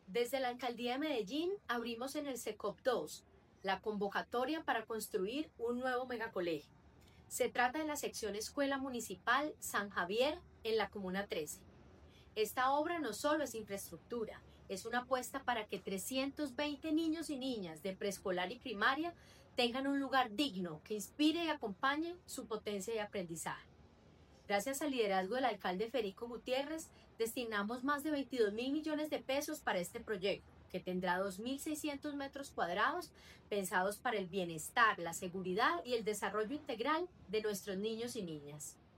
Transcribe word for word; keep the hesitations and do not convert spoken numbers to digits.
Desde la Alcaldía de Medellín abrimos en el SECOP dos la convocatoria para construir un nuevo megacolegio. Se trata de la sección Escuela Municipal San Javier en la Comuna trece. Esta obra no solo es infraestructura, es una apuesta para que trescientos veinte niños y niñas de preescolar y primaria tengan un lugar digno que inspire y acompañe su potencia y aprendizaje. Gracias al liderazgo del alcalde Federico Gutiérrez, destinamos más de veintidós mil millones de pesos para este proyecto, que tendrá dos mil seiscientos metros cuadrados pensados para el bienestar, la seguridad y el desarrollo integral de nuestros niños y niñas.